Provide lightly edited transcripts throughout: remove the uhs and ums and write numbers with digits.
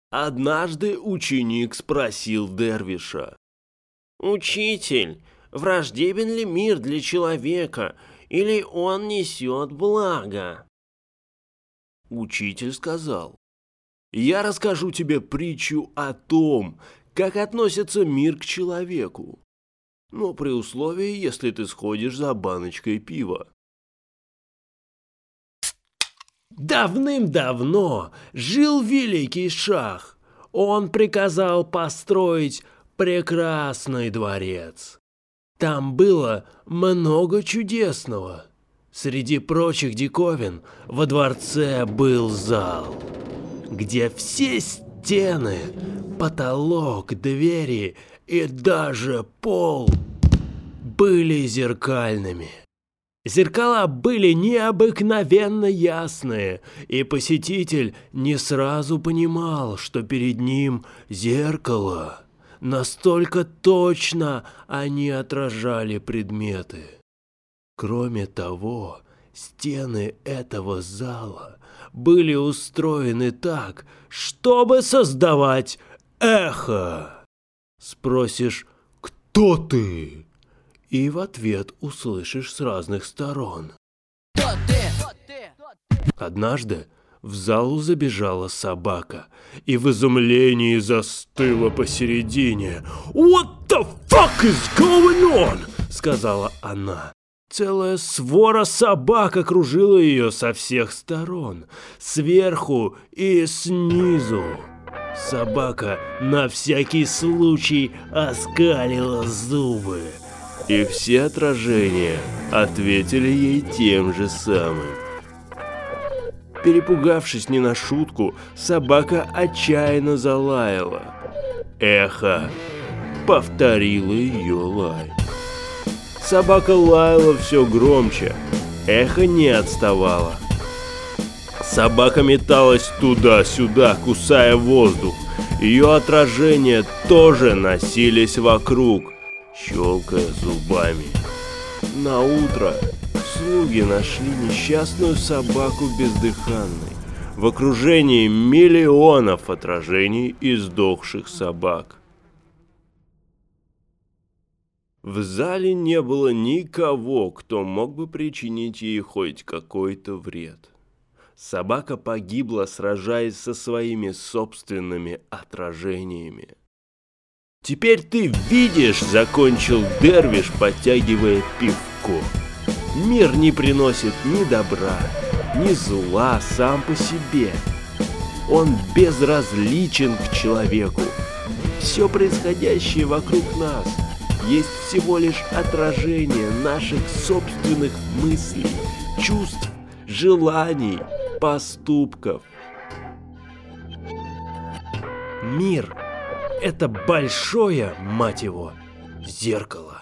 Однажды ученик спросил Дервиша: «Учитель, враждебен ли мир для человека, или он несет благо?» Учитель сказал: «Я расскажу тебе притчу о том, как относится мир к человеку, но при условии, если ты сходишь за баночкой пива». Давным-давно жил великий шах. Он приказал построить прекрасный дворец. Там было много чудесного. Среди прочих диковин во дворце был зал, где все стены, потолок, двери и даже пол были зеркальными. Зеркала были необыкновенно ясные, и посетитель не сразу понимал, что перед ним зеркало. Настолько точно они отражали предметы. Кроме того, стены этого зала были устроены так, чтобы создавать эхо. Спросишь: «Кто ты?» И в ответ услышишь с разных сторон: Кто ты? Однажды в залу забежала собака и в изумлении застыла посередине. «What the fuck is going on?» — сказала она. Целая свора собак окружила ее со всех сторон, сверху и снизу. Собака на всякий случай оскалила зубы, и все отражения ответили ей тем же самым. Перепугавшись не на шутку, собака отчаянно залаяла. Эхо повторило ее лай. Собака лаяла все громче, эхо не отставало. Собака металась туда-сюда, кусая воздух. Ее отражения тоже носились вокруг, щелкая зубами. Наутро слуги нашли несчастную собаку бездыханной в окружении миллионов отражений издохших собак. В зале не было никого, кто мог бы причинить ей хоть какой-то вред. Собака погибла, сражаясь со своими собственными отражениями. «Теперь ты видишь», — закончил Дервиш, подтягивая пивко, «мир не приносит ни добра, ни зла сам по себе. Он безразличен к человеку. Все происходящее вокруг нас есть всего лишь отражение наших собственных мыслей, чувств, желаний, поступков. Мир — это большое, мать его, зеркало».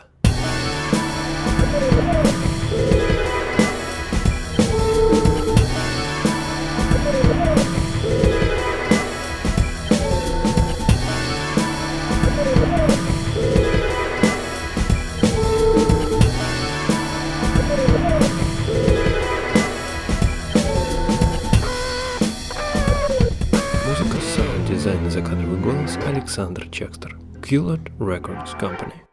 Музыка, саунд, дизайн и закадровый голос Александр Чекстер. Quillot Records Company.